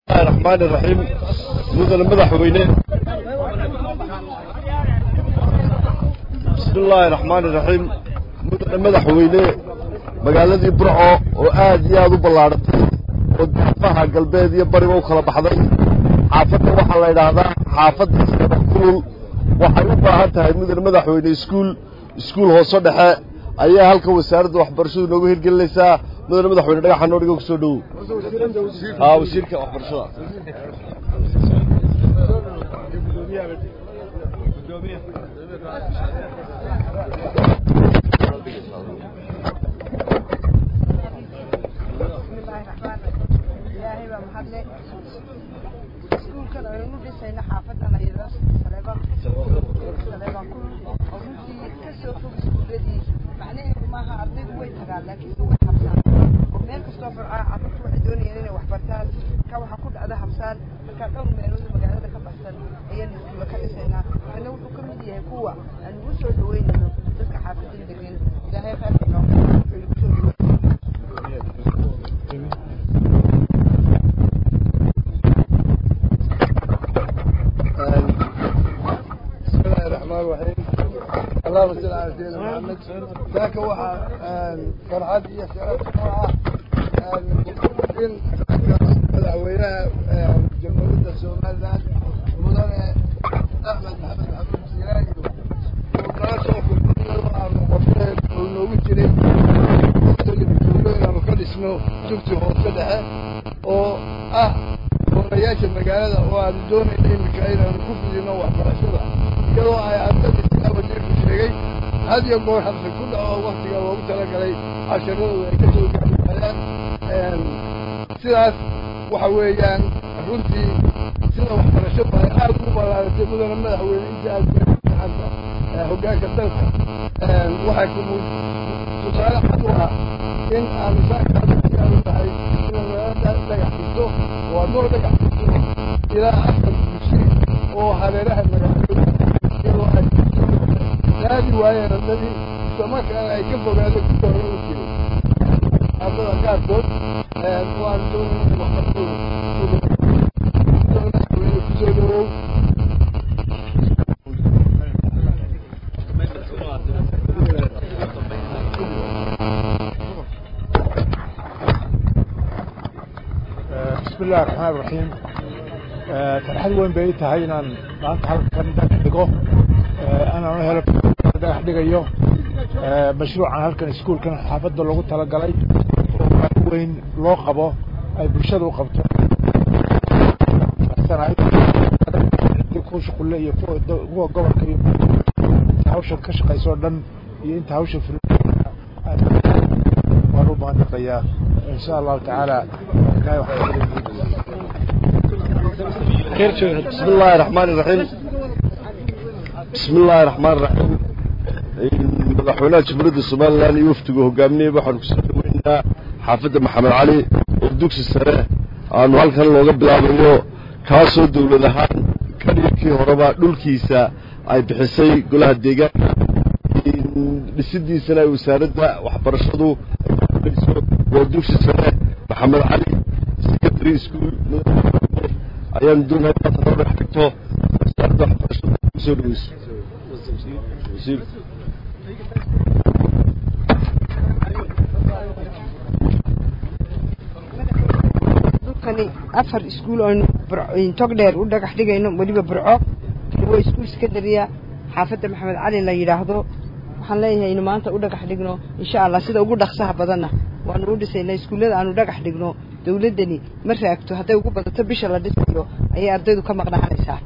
الرحمن الرحيم مدن مدحوينه بسم الله الرحمن الرحيم مدن مدحوينه magaaladii Burco oo aad iyo aad u ballaaratay oo daafaha galbeed iyo bari u kala baxday xaafadda waxa la yiraahdaa xaafadda Sabakul waxay u baahan tahay mudane madaxweyne iskuul hoose dhexe ayaa halka wasaaradda waxbarashadu noogu hirgelinaysaa mudane madaxweyne dhagaxa noo dhigo soo dhaw wasiirka waxbarashada اللهم صل على سيدنا محمد ذاك وحى فرحات يا شباب المقدمين مدحوينها جمهورية الصومال مدن أحمد محمد سيراج وقاسوا في الدنيا وعرفوا ونوجد جريم اللي بيقولوا لنا كل اسمه شفتوا هو صدقة ورياش المقالة وعندون اللي مكاينة نكفل ينوع فرشدة كانوا عندنا هذه يقول حمد كل وقت وقت لقلي عشرة كتير كمان سلاس وحويان رنتي سلا وحنا شبه أرجو ولا تقولون ما هو إنت عنده هجاك الدلك وحكم تصالح حدوها إن أمسك هذا هاي لا يحدثه ونور لا يحدثه إلى أحد المشي وهذا له هذه وهي الذي سمك أنا يكفر هذا كله وكيل هذا كاتب وأنتم محبون بسم الله الرحمن الرحيم ترحل وين بيت هاينا أنت هل كان دقيقة أنا هلا دقيقة مشروع هالكن سكول كان حافظ لوجو تلاقي وين لوقبه أي برشاد وقبته السنة كوش كلية هو قبر كريم هاوش الكش قيسور دم أنت هاوش في وربما نقيا إن شاء الله تعالى بسم الله الرحمن الرحيم بسم الله الرحمن الرحيم مدحوينها جمهورية الصومال يوفتقوا هقامني waxaan ku soo dhaweynaa xaafadda Maxamed Cali oo dugsi sare aanu halkan looga bilaabayo kaasoo dawlad ahaan kadibkii horeba dhulkiisa ay bixisay golaha deegaanka dhisidiisana wasaaradda waxbarashadu waa dugsi sare Maxamed Cali secondary school ayaan doonayaa inaad ka dhigto wasaaradda waxbarashada soo dhaweyso wasiir أفر إسكول إن تقدر وده كحديقة إنه ودي ببرعه هو إسكول اسكندرية حافظة محمد علي اللي يراهدو حنلاقيها إنه ما أنت وده كحديقنا إن شاء الله سيدا وقول دخسها بدنا وأنا ودي سينا إسكول هذا أنا وده كحديقنا دولتني مرفعته حتى يقول بدو تبيش الله دسيو أي أردو كم مقنع على ساعة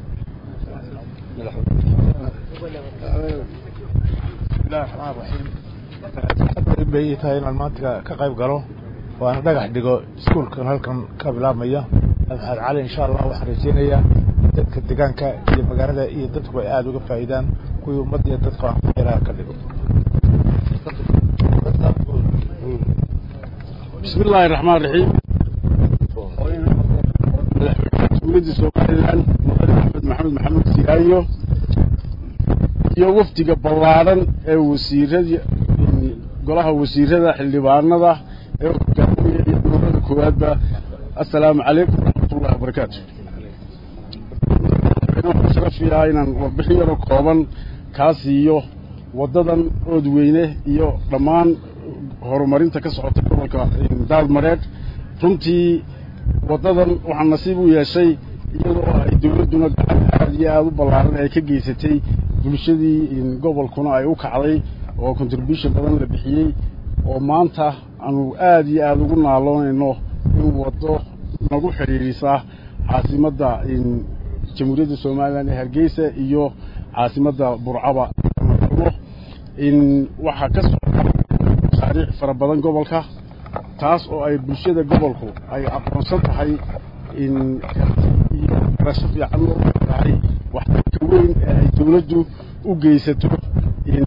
بسم الله الرحمن الرحيم بيت هاي المنطقة كقريب قالوا وأنا دقح دقو سكول كان هالكن كبلا مية أظهر عليه إن شاء الله وحريتين هي كدقان كمجرد يدتك وإعادة وفائدان كل مدة يدتك إلى كدقو. بسم الله الرحمن الرحيم. ولد سوماليلاند أحمد محمد سيرايو يوفتي بلارن وسيرة قلها وسيرة حلبانة السلام عليكم ورحمة الله وبركاته شرفيا inaan warbixin yar oo kooban kaasiyo wadadan oodweyne iyo dhamaan horumarinta ka socota gobolka Daalmareed runtii wadadan waxaan nasiib u yeeshay iyadoo ay dawladuna gacan aad iyo aad u ballaaran ay ka geysatay bulshadii gobolkuna ay u kacday oo contribution badan la bixiyay oo maanta aanu aad iyo aad ugu naaloonayno in wado nagu xiriirisa caasimadda jamhuuriyadda Soomaaliland ee Hargeysa iyo caasimadda Burcaba in waxa ka socda taariikh fara badan gobolka taas oo ay bulshada gobolku ay aqoonsan tahay in qarasho fiican loo tahay wax ka weyn ay dawladdu u geysato in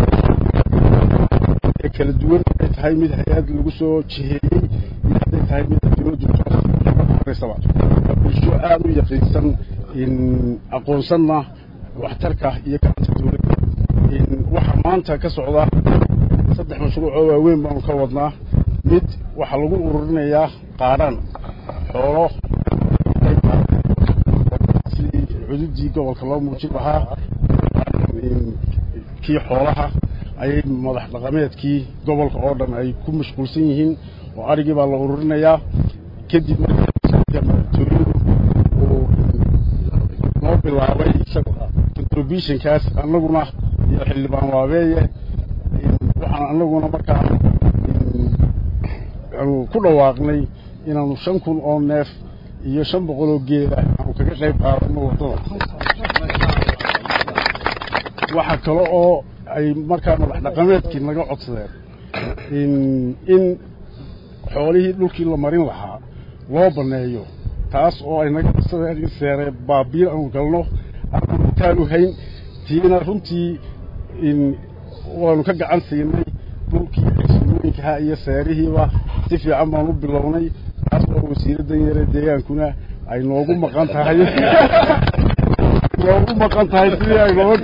kala duwan ay tahay mid hay'ad lagu soo jiheeyay ay tahay mid dawladdu soo bulsho aad u yaqiinsan in aqoonsanna waxtarka iyo gacanta dawladda in waxa maanta ka socda saddex mashruuc oo waaweyn baan ka wadnaa mid waxa lagu ururinayaa qaaraan xoolo cududii gobolka loo muujin lahaa kii xoolaha ay madax dhaqameedkii gobolka oo dhan ay ku mashquulsan yihiin oo arigii baa la ururinayaa kadib noo bilaabay contributionkaas annaguna iyo xildhibaan waabeeye waxaan annaguna markaa ku dhawaaqnay inaanu 5,000 oo neef iyo 500 oo geela aanu kaga qayb qaadano wadada waxa kale oo ay markaa madax dhaqameedkii naga codsadeen in xoolihii dhulkii la marin lahaa loo baneeyo taas oo ay naga codsadeen seere baabiir aanu galno aanu taanu hayn tiina runtii in waanu ka gacan siinay dhulkii xisbooyinka iyo seerihiiba si fiican baan u bilownay taas oo wasiiradda yare deegaankuna ay noogu maqan tahay sidii ay nooga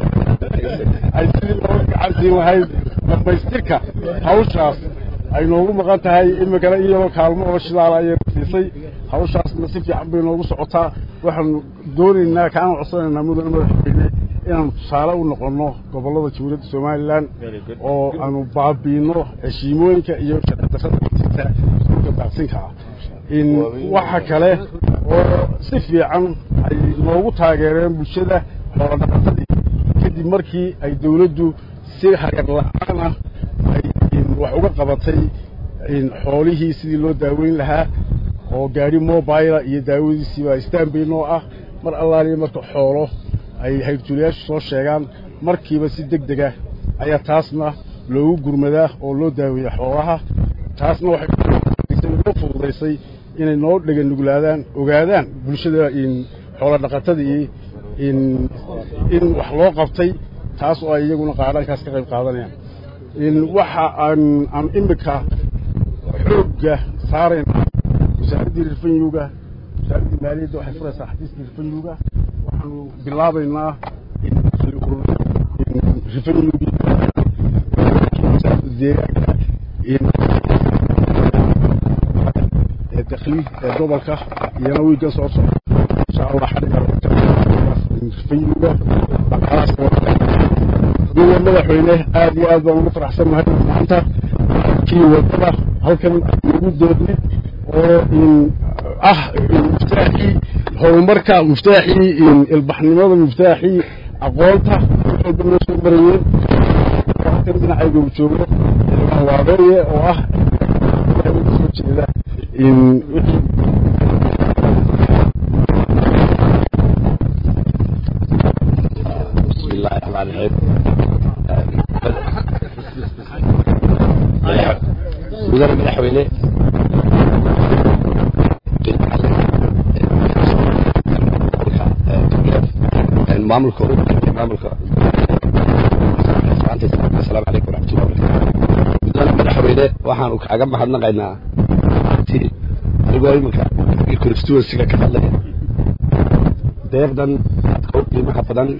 gacan lahayd dhamaystirka hawshaas ay noogu maqan tahay imikana iyadoo kaalmo oo shidaal ayay siisay hawshaasna si fiican bay noogu socotaa waxaan doonaynaa kaan codsanaynaa mudane madaxweyne inaan tusaale u noqono gobollada jamhuuriyadda Soomaaliland oo aanu baabiino heshiimooyinka iyo shaqada dhulka daaqsinka in waxa kale oo si fiican ay noogu taageereen bulshada xoolo dhaqatada kadib markii ay dawladdu si hagar la'aan ah ay wax uga qabatay in xoolihii sidii loo daaweyn lahaa oo gaari mobile iyo daawadiisiiba istaanbeynoo ah mar allaaliya marka xoolo ay hay'adaha soo sheegaan markiiba si degdeg ah ayaa taasna loogu gurmadaa oo loo daaweeyo xoolaha taasna waxay fududeysay inay noo dhagan nuglaadaan ogaadaan bulshada in xoolo dhaqatada in wax loo qabtay taas oo ay iyaguna qaadhankaas ka qayb qaadanayaan in waxa aan imika xoogga saarayna wasaaradda rifanyuga wasaaradda maaliyadda waxay furaysaa xafiiska rifanyuga waxaanu bilaabaynaa in rifanyuga deegaanka in dakhli gobolka iyana wiigan soo socda insha allah xaliga rifanyuga dowladda madaxweyne aad iyo aad baan ugu faraxsanahay maanta kii wadada halkan ugu doodnay oo in مفتاحي هومركا مفتاحي البحنمada مفتاحي aqoonta wuxuu dhammaan marayeen waxaan dhinacayga u joogo waadeeye oo ah soo jeeda in bismillaahir rahmaanir rahiim wadaar madaxweyne maamulka السلام عليكم ورحمة الله وبركاته بدون مدحوينه waxaan u kaaga mahadnaqaynaa algoritmka constituency-ga ka hadlaya deeqdan qiimaha badan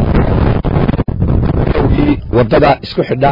wadada isku xidha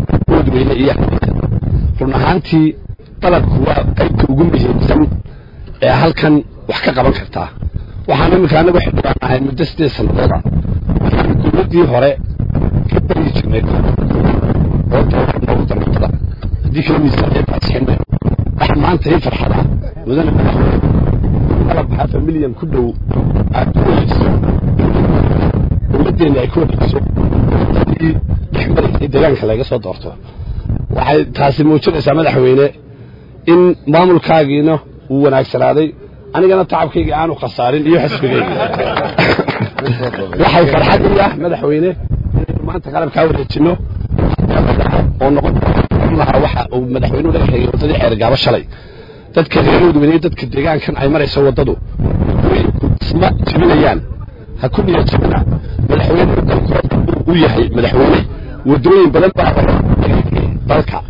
wadweyne iyo run ahaantii talabku waa qaybta ugu muhiimsan halkan wax ka qaban kartaa waxaan imika anagu xildhibaan ahay muddo 8 sannadood waxaan dowladdii hore ka bari jirnay oo noogu darmatada haddii kala miisaaniyad asixinay wax maanta ii farxada mudane qalab half milyan ku dhow aad ku weyso dowladdeena ay ku weyso dhexmaray deegaanka laga soo doorto waxay taasi muujinaysaa madaxweyne in maamulkaagiina uu wanaagsanaaday anigana tacabkayga aanu khasaarin iyo xisbigayga waxay farxad u ah madaxweyne maanta qalabkaa wareejino oo noqon lahaa waxa uu madaxweynuhu laga xigay wadadii xeergaabo shalay dadka reeroodu weynay dadka deegaankan ay marayso wadadu isma jibinayaan ha ku niyad jabina madaxweyne uu yahay madaxweyne wadooyin badan baa dalka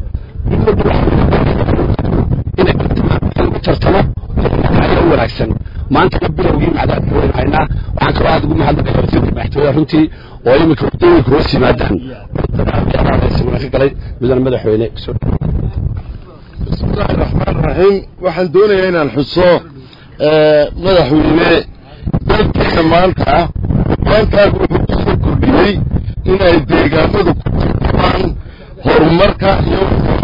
inay tartamo wanaagsan maanta bilowgii macdad weyn haynaa waxaan kaloo aad ugu mahadnaqayaa wasiirka madaxtooyaha runtii oo imika wadooyinka hoos yimaadaan ka galay mudane madaxweyne bismillahi raxmaan raxiim waxaan doonayaa inaan xuso madaxweyne dalkeena maanta maantaagu wuxuu ku soo kordhiyey inay deegaamadu ku tartamaan horumarka iyo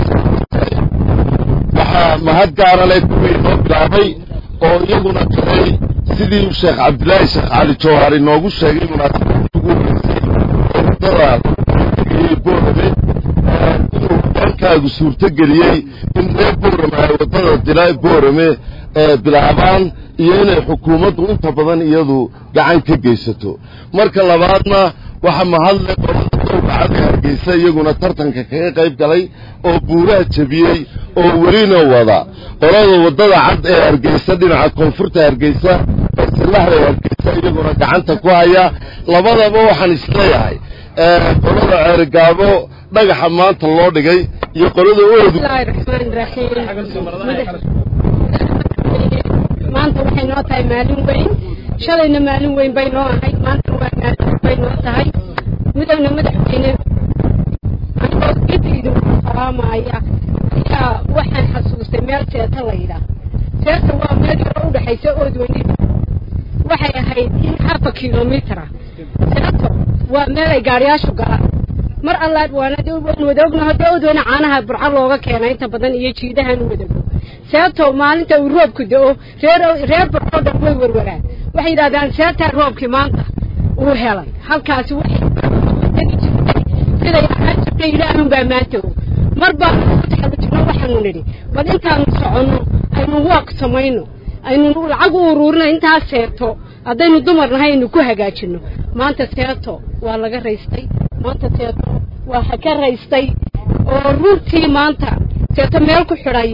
waxaa mahad gaara leh kuwii noo bilaabay oo iyaguna tahay sidii sheekh cabdilaahi sheekh cali jawhar inoogu sheegay munaasabadii ugu horeysay wadada boorame inuu dalkaagu suurtogeliyey in reer boorame ay wadada dilaa boorame bilaabaan iyo inay xukuumaddu inta badan iyadu gacan ka geysato marka labaadna waxa mahadle qolada dowlacada hargeysa iyaguna tartanka kaga qayb galay oo buuraha jabiyey oo welina wada qolada wadada cad ee hargeysa dhinaca koonfurta hargeysa barsilaha hargeysa iyaguna gacanta ku haya labadaba waxaan isleeyahay qolada ceerigaabo dhagaxa maanta loo dhigay iyo qolada oodu maanta waxay noo tahay maalin weyn shalayna maalin weyn bay noo ahayd maanta waa maalin bay noo tahay mudane madaxweyne anigoo gediida salaamaya ayaa waxaan xasuustay meel seeta la yidhaah seeta waa meel yaro u dhexaysa oodweyne waxay ahayd in 1/2 kilomitara seeto waa meel ay gaariyaashu galaan mar allaad waana wada ognahay oodweyne caanaha burco looga keenay inta badan iyo jiidahan wadago seeto maalinta uu roobku da'o reer burco dhan way warwaraan waxay yidhahdaan seeta roobkii maanta uu helay halkaasi waxay siday ahaan jirtay ilaahun baa maanta marba taxalujino waxaanu nidhi bal intaanu soconno aynu waaq samayno aynu lacag u uruurino intaas seeto haddaynu dumar nahay aynu ku hagaajino maanta seeto waa laga raystay maanta seeto waa ka raystay oo runtii maanta seeto meel ku xidhay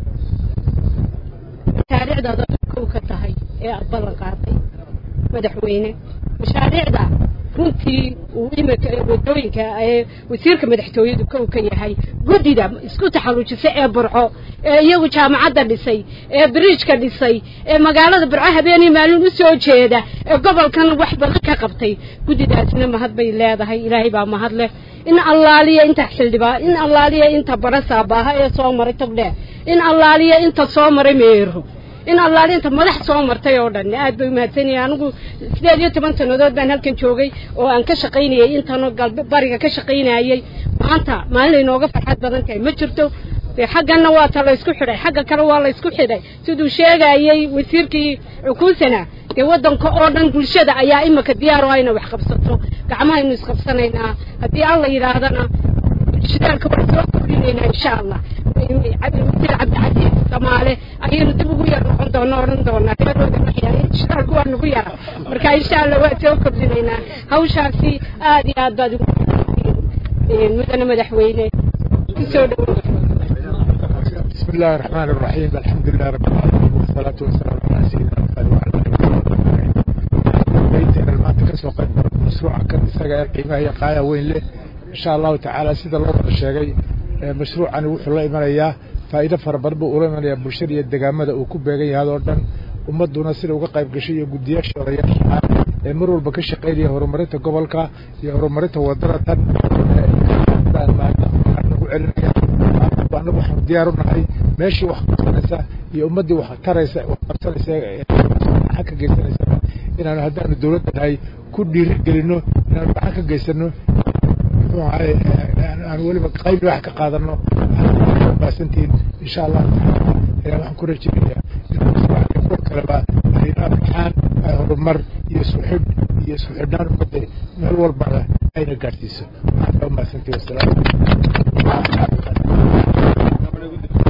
mashaariicdaada kow ka tahay ee aad ballan qaaday madaxweyne mashaariicda runtii uu imika wadooyinka ee wasiirka madaxtooyadu kow ka yahay guddida isku taxalujisay ee burco ee iyagu jaamacadda dhisay ee bridge-ka dhisay ee magaalada burco habeenii maalin u soo jeeda ee gobolkan wax badan ka qabtay guddidaasna mahad bay leedahay ilaahay baa mahad leh in allaaliya inta xildhibaan in allaaliya inta barasaabaha ee soo maray togdheer in allaaliya inta soo maray meero in allaaliya inta madax soo martay oo dhan aad bay mahadsanayeen anigu 18 sanadood baan halkan joogay oo aan ka shaqaynayay intaan bariga ka shaqaynayay maanta maalin inooga farxad badan tahay ma jirto xaggana waa ta la isku xidhay xagga kale waa la isku xidhay siduu sheegayay wasiirkii xukuusana ee wadanka oo dhan bulshada ayaa imika diyaar u ah inay wax qabsato gacmahaynu isqabsanaynaa haddii alla yidhaahdana shidaalka waa soo kordhinaynaa insha allah wasiir cabdicasiis samaale ayaynu dib ugu yar noqon doona odhan doonaa reerooda waxyaay shidaalku waa nagu yara marka insha allah waa soo kordhinaynaa hawshaasi aad iyo aad baad ugu mudane madaxweyne kusoo dhawow بسم الله الرحمن الرحيم الحمد لله رب العالمين والصلاة والسلام على سيدنا محمد وعلى آله وصحبه بيتنا المنطقة سوق مشروع كان سجى قيمة هي قاية وين له إن شاء الله تعالى سيد الله الشيء مشروع عن وحول الله إيمان إياه فإذا فربنا بقولنا من البشرية الدجامة وكوب بيجي هذا أردن ومدونا سير وقايب قشية قديش ورياش مرور بكش قيدي هرمرته قبلك هرمرته ودرة anagu waxaan diyaar u nahay meeshii wax ku sanaysa iyo ummaddii wax taraysa wax qabsanaysa gacan ka geysanaysa inaanu haddaanu dawladda nahay ku dhiirigelino inaanu gacan ka geysano muxuu ahay aan weliba qayb wax ka qaadano baasantiin insha allah taala waxaan ku rajaynayaa in kuwa kaleba ay arkaan ay horumar iyo isku xidhnaan ummadda meel walbana ayna gaadhsiiso waxaan ka mahadsantihi wasalaam